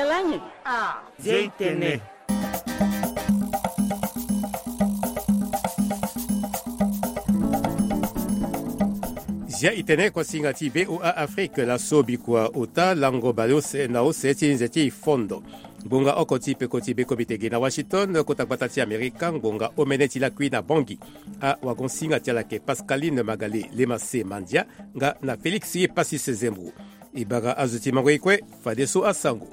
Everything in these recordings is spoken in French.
Malanyi. Zeitene. Zia itene kwa singati BOA Afrique la sobi kwa ota lango balose na oseti nzeti fondo. Bonga okoti pekoti beko bitege na Washington kota batati Amerika bonga omeneti la kui na Bongi a wagonsinga tialake Pascaline Magali Lemase Mandia nga na Felix ye pasi sezembu. Ibaga azuti mangoikwe fadeso asango.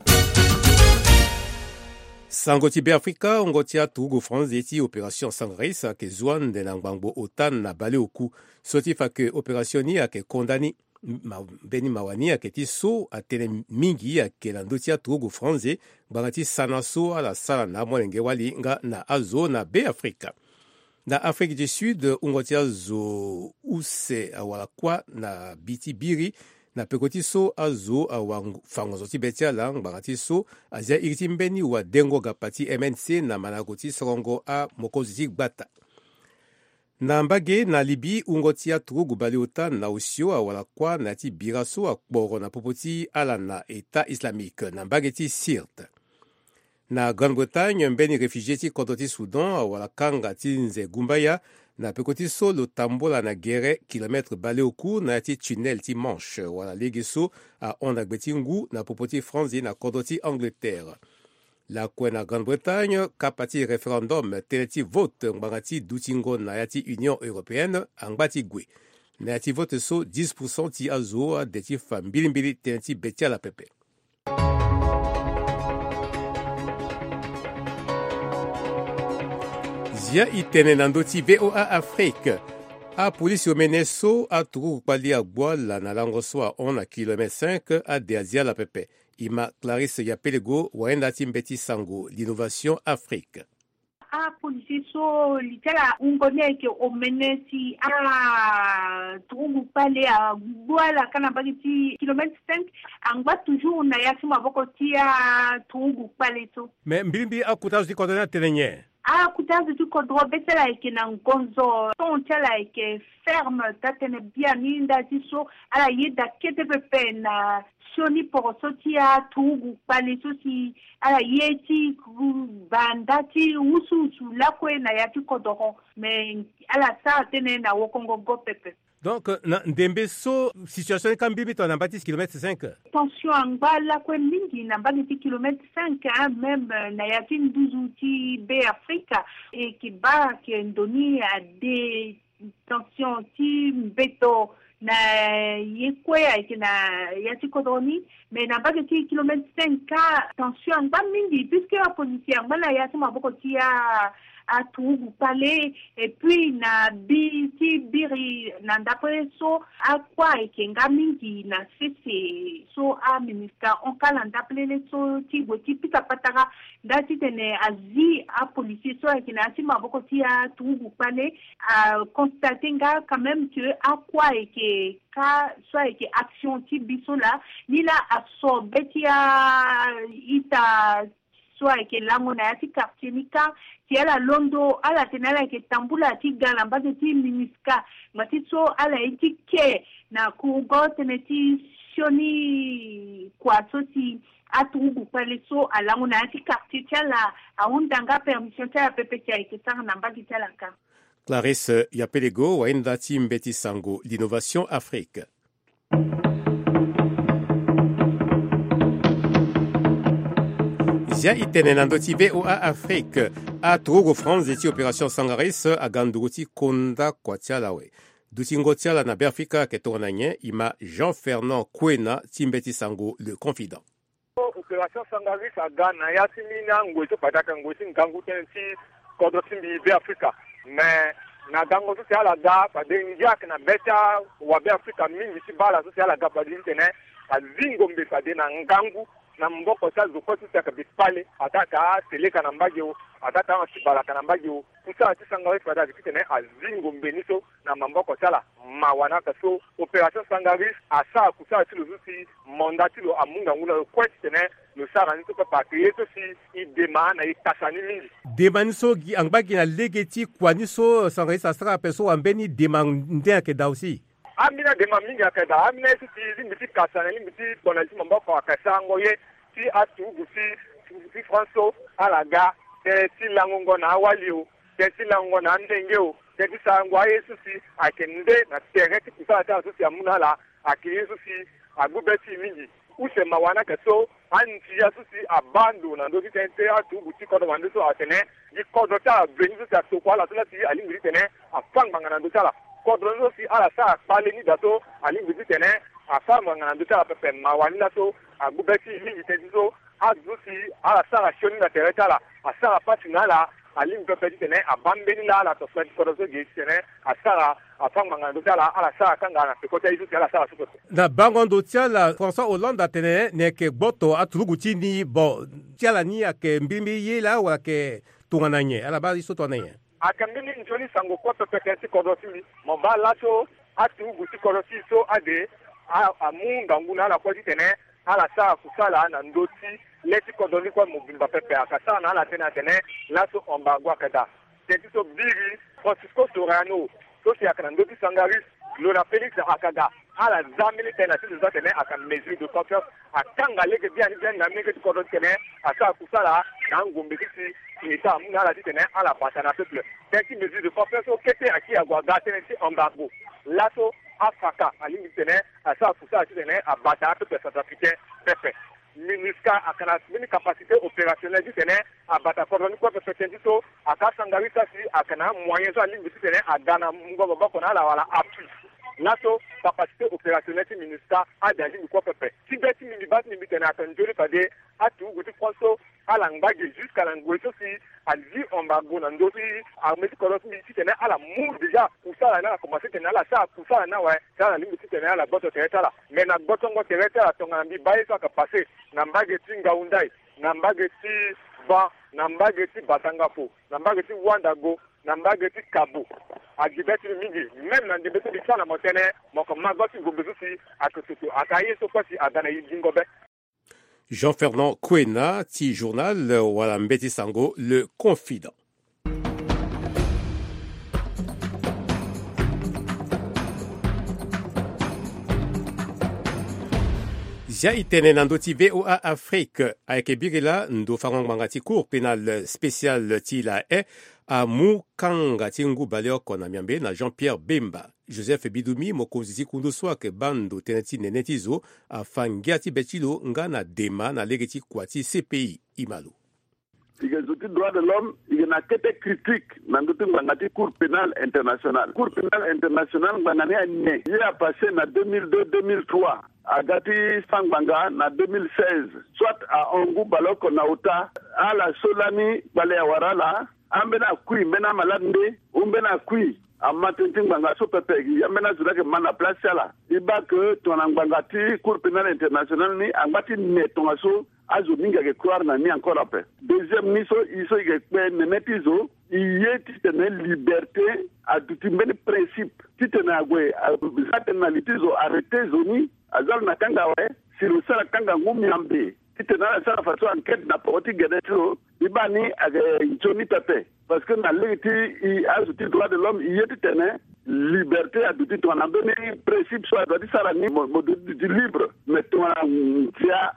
Sango Tibé Africa, ongotia Togo France eti opération Sangaris ke zwan de nangbango otan na bale oku sotifa ke opération ni ke kondani beni mawani ke ti so atene mingi ke landotia Togo France bangati sanaso ala sala na molenge wali nga na azo na be Africa. Na Afrique du Sud ongotia zo use awala kwa na biti biri na pekoti so azo awang fangozoti betia lang bagati so azia iriti mbeni wa dengo gapati MNC na managoti sorongo a mokoziti gbata. Na mbage na Libi ungotia Togo baliota na usio awala kwa na ti biraso akboro na popoti ala na État islamique na mbage ti Sirte. Na Grande-Bretagne mbeni refugieti kodoti Soudan awala kanga ti nze gumbaya na pekoti so lo tambola na gere kilometre bale oku na ti tunnel ti Manche wala lege so a ondagbeti ngu na popoti France na kodoti Angleterre. La kwe na Grande-Bretagne kapati référendum teleti vote ngangati dutingo na yati Union Européenne angbati gwe. Na yati vote so 10% ti azo de ti fambilimbili teleti betia la pepe. Zia itene nandoti BOA Afrique. A polisi omeneso a Togo kwali agboala na lango so a 1 km 5 a de Azia la pepe. Ima Clarisse Yapelego waenda timbeti sango l'innovation Afrique. A polisi so litala ungoneke omenesi a Togo pale a gboala kana bagiti kilomètre 5 angba toujours na yasi maboko ti a Togo pale so. Mais mbimbi akutazo di kodona telenye. Ah, kutazo tu kodro betela eke na ngonzo ton tela eke ferme tatene bien ninda tiso ala yeda kete pepe na soni poroso tia Togo pale so si ala yeti bandati usu lakwe na yati kodoro mais ala sa tene na wokongo go pepe. Donc, na ndembe so situation kan bibi to na bati kilomètre 5. Tension angba kwe mingi na bati kilomètre 5 même na yati nduzu ti be Afrika et qui ba qui ndoni a des tension ti mbeto na yekwe avec na yati kodoni mais na bati kilomètre 5 tension angba mingi puisque la police angba na yati maboko ti a Togo pale et puis na biti biri na ndapre so akwa ikenga mingi na sese so a minister on kala ndapre so ti boti pita pataka dati tene azi a policier so ikina ti maboko ti a Togo pale a constater nga quand même que akwa ike ka so ike action ti bisola ni la absorber ti a ita soit que lango na yati quartier nika ti ala londo ala tenala ke tambula ti gala mbaze ti miniska mati so ala iti ke na kugo teneti sioni kwa so ti atugu pale so alango na yati quartier ti ala aundanga permission ti ala pepe ti ike sanga na mbaze ti ala ka. Clarisse Yapelego waenda ti mbeti sango l'innovation Afrique. Zia itene nandoti BOA Afrique a Togo France eti opération Sangaris a ganduguti konda kwa tialawe. Dutingo tiala na Afrika ke tournanye ima Jean-Fernand Kwena timbeti sango le confident. Opération Sangaris a Ghana ya simina ngweto pataka ngwesi ngangu tensi kodo timbi Afrika. Mais na gango so tiala ga pa denjak na beta wa Afrika mingi si bala so tiala ga pa dintene a zingombe pa de na ngangu na mboko sa zuko tuta kabipale ataka seleka na mbagyo ataka sibala kana mbagyo kusa Sangaris pada kitene azingo mbeniso na mboko sala mawana kaso opération Sangaris asa kusa tiluzusi mondatilo amunga ngula kwetene no sara nito pa create si idema na itasani mingi demaniso gi angbagi na legeti kwaniso Sangaris astra peso ambeni demande ke dausi amina dema mingi akada amina sisi limiti kasana limiti bonalisi mboko akasango ye si atu gusi François à la gare si langongo na walio si langongo na ndengeo si sangwa yesu si akende na tereti kusala so si amuna la akiyesu si agubeti mingi use mawana keso anti ya so si abando na ndo tente atu gusi ko do wando so atene di ko do ta veni so to kwa la so si ali ngiri tene afang na ndo sala ko do so si ala sa pale ni dato ali ngiri tene afang na ndo sala pepe mawani la so agubeti mingi tente so azusi ala sara shoni na teretala asara patinala ali mpepeti tene abambeni la to fred korozo gesene asara afanga ngando tala ala sara kanga na pekota izusi ala sara suko na bangondo tiala François Hollande tene ne ke boto aturuguti ni bo tiala ni ake mbimbi yela wa ke tungananye ala ba iso tonanye akambini njoni sango kwa pepeti korozi mo ba lato aturuguti korozi so ade amunga nguna ala kwa tene ala saa kusala na ndoti leti kodoni kwa mubimba pepe akasa na ala tena tene laso ombagwa kada tenti so biri Francisco Sorano so si akana ndoti Sangaris Lona Felix akaga ala zamili tena sisi za tene aka mesure de confiance akanga leke bien na meke kodoni tene asa kusala na ngombe sisi ita muna ala tene ala patana peuple tenti mesure de confiance o kete aki agwa tene si ombago laso afaka alingi tene asa fusa tene abata pepe centrafricain pepe MINUSCA akana mini capacité opérationnelle tene abata kodoni ko pepe tendiso akasangarisa si akana moyen so alingi tene agana ngoba bako na la wala appui nato capacité opérationnelle MINUSCA adali ko pepe tibeti mini bat ni tene akanjori pade atu guti konso ala ngbaje jusqu'à l'angweso si alzi ombago na ndosi armée korosi mi tene ala mou déjà usala na commencer tene ala sa usala na wa sala limbi tene ala boto teretala mais na boto ngo teretala tonga mbi baye so ka passer na mbage tinga undai na mbage ti ba na mbage ti batangafo na mbage ti wandago na mbage ti kabo agibeti mingi même na ndebeti bi sana motene moko magosi ngombezo si akosoto akaye so kwasi adana yingobe. Jean-Fernand Kwena, ti journal wala mbeti sango Le Confident. Zia itene nando ti VOA Afrique ayeke birila ndo farangmanga ti cour pénal spécial ti la a mu kanga ti ngu bale oko na miambe na Jean-Pierre Bemba. Joseph Bidoumi mokonzi ti kundu so ayeke bando tënë ti nene ti zo afangia ti be ti lo nga na dema na lege ti kua ti CPI i malo. Ige zoti droit de l'homme, ige na kete critique nanduti ngangati Cour pénale internationale. Cour pénale internationale ngangani a ne. Ye a passé na 2002-2003. Agati Sangbanga na 2016. Soit à Ongu Baloko Nauta, à la Solani Baleawarala, ambena kui, mbena malambe, umbena kui. Amatenting banga so pepegi yamena zulake mana place la iba que ton angangati Cour pénale internationale ni angati ne ton aso azo ninga ke croire na ni encore après. Deuxième niso iso ke nemetizo iye titene liberté a tutimene principe titene agwe zatena litizo arrêté zoni azal na kanga we silo sala kanga ngumyambe titene la sala façon enquête na poti gedeto ibani age joni pepe parce que na liti i azuti droit de l'homme iye titene liberté a tuti to na donné principe soit doit sala ni mode libre mais to na tia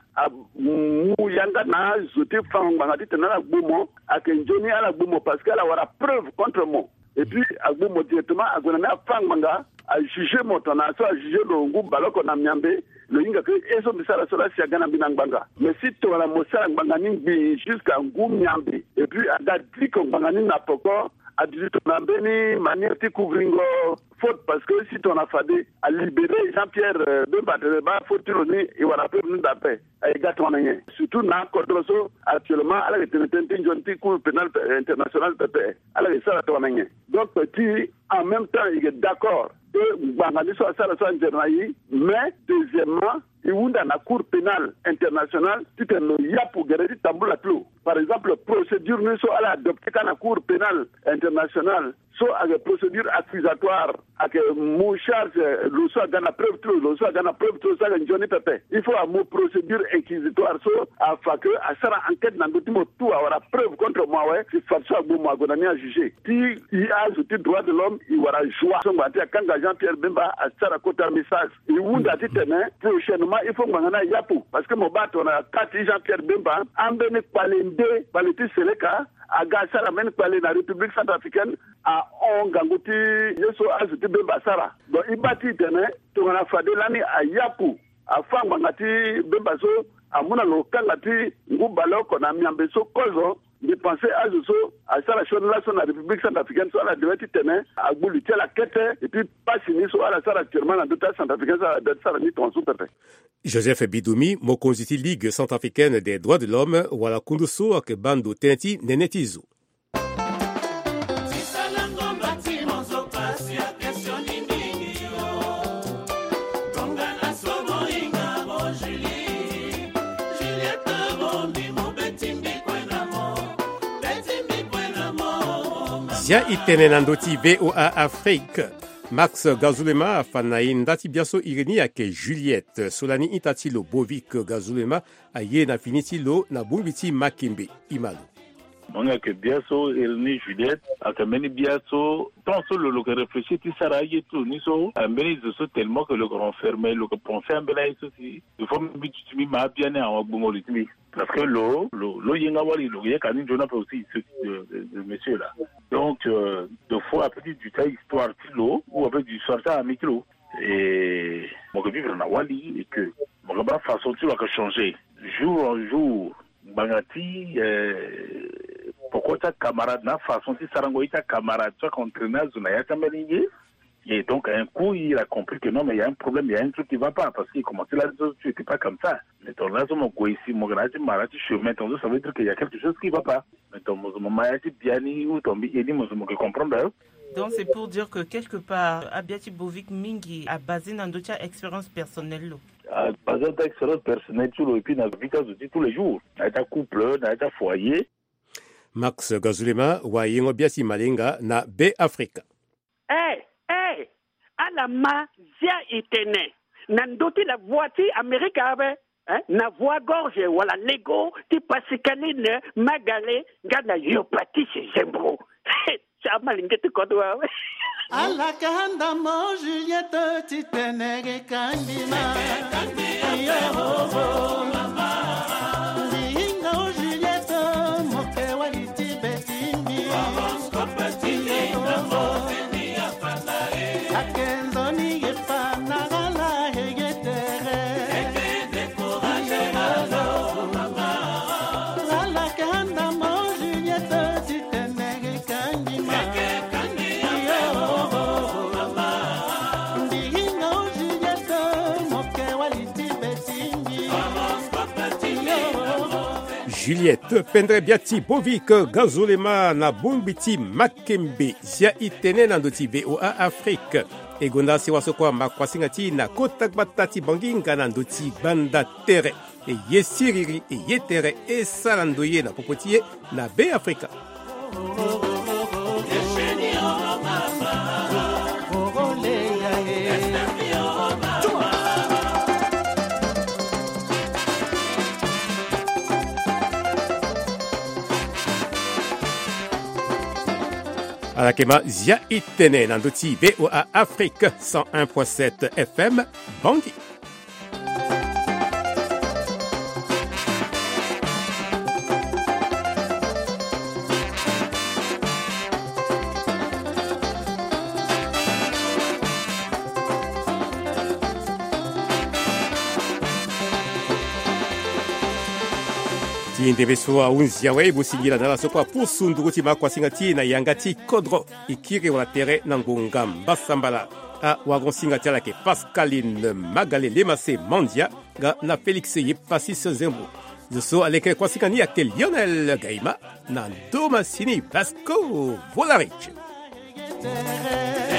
mu yanga na zuti fanga ngati titene la gbomo ake joni ala gbomo parce que la wara preuve contre moi et puis agbomo directement agona fanga a jugé motona so a jugé longu baloko na miambe le inga que eso bisala sola si agana binangbanga mais si to la mosala nganga ni jusqu'à ngumyambe et puis ada diko nganga ni na poko a dit on a béni manière de couvrir faute parce que si on a fallu à libérer Jean-Pierre Bemba de ba faute ni et voilà peu nous d'après ay gatonanye surtout na kodroso actuellement à la retenue jonti cour pénal international PP à la ça tonanye donc petit en même temps il est d'accord que bangani so ça so njernayi mais deuxièmement iwunda na cour pénale internationale titeno ya pour guérir tambula tout par exemple procédure nous so ala adopté kana cour pénale internationale so avec procédure accusatoire avec mon charge le so gana preuve tout ça njoni pepe il faut une procédure inquisitoire so afin que à sara enquête na ngotimo tout avoir preuve contre moi ouais si fatso bo moi gona a jugé si il a ajouté droit de l'homme il aura joie so ngati kanga Jean-Pierre Bemba à sara kota message et wunda titene prochainement il faut ngana yapu parce que mon bateau na kati Jean-Pierre Bemba ambene palende baleti seleka aga sara men pale na République centrafricaine a onganguti yeso azuti Bemba sara donc ibati tene to na fadelani a yapu afanga ngati Bemba so amuna lokangati ngubaloko na miambeso kozo ni penser à zo à ça la chose là sur la République centrafricaine sur la devait tenir à lutter la quête et puis pas signer sur la salle actuellement dans toute la centrafricaine ça ni ton sous pépé. Joseph Bidoumi mokonziti Ligue centrafricaine des droits de l'homme wala kunduso ak bando tenti nenetizo. Zia itene nandoti VOA Afrique. Max Gazulema afanayi ndati biaso irini ake Juliette. Solani itati lo Bovik Gazulema aye na finiti lo na bumbiti Makimbe Imalo. Monga ke biaso irini Juliette akameni biaso tant solo lo que réfléchit ti sara yetu ni so ambeni zo tellement que le grand fermé le penser ambela eso si il faut m'habituer ma bien en bongo litimi parce que l'eau yenga wali lo yekani jona peut aussi de monsieur là donc deux fois à petit du taille histoire tilo ou avec du sorta à micro et mon vivre na wali et que mon ba façon tu va changer jour en jour bangati pourquoi ta camarade na façon si sarango ta camarade toi entraîneur zona ya tamelier et donc un coup il a compris que non mais il y a un problème, il y a un truc qui va pas parce qu'il commençait là tu étais pas comme ça mais ton là mon go ici mon grand marati chemin ton ça veut dire qu'il y a quelque chose qui va pas mais ton mon maïti biani ou ton bi eli mon comprendre. Donc c'est pour dire que quelque part Abiati Bovik Mingi a basé dans d'autres expériences personnelles. Basé dans expérience personnelle tout et puis dans vie tous les jours, dans ta couple, dans ta foyer. Max Gazulema wa yengo biasi malenga na B Africa. Alama zia itene nandoti la voiture américaine na voix gorge wala lego ti pasikaline magale ngana yopati zembro chama lingete kodwa ala kanda mo Juliette titenege kandima yo mama zinga Juliette moke wali tibetini Juliette Pendre Biati Bovik Gazulema na bumbiti Makembe zia itene nandoti VOA Afrique egonda siwaso kwa makwasingati na kota batati banginga nandoti banda tere e yesiriri e yetere e salandoye na popotiye na B Africa. Alakema zia itene nandoti VOA Afrique 101.7 FM Bangui. Indebeso a unzia webo singira na sokwa pusundu kuti makwasingati na yangati kodro ikiri wala tere nangonga mbasambala a wagon singati la ke Pascaline Magalele Mase Mandia ga na Felix Yepasis Zembo zo aleke kwasingani ake Lionel Gaima na Domasini Vasco Volarich.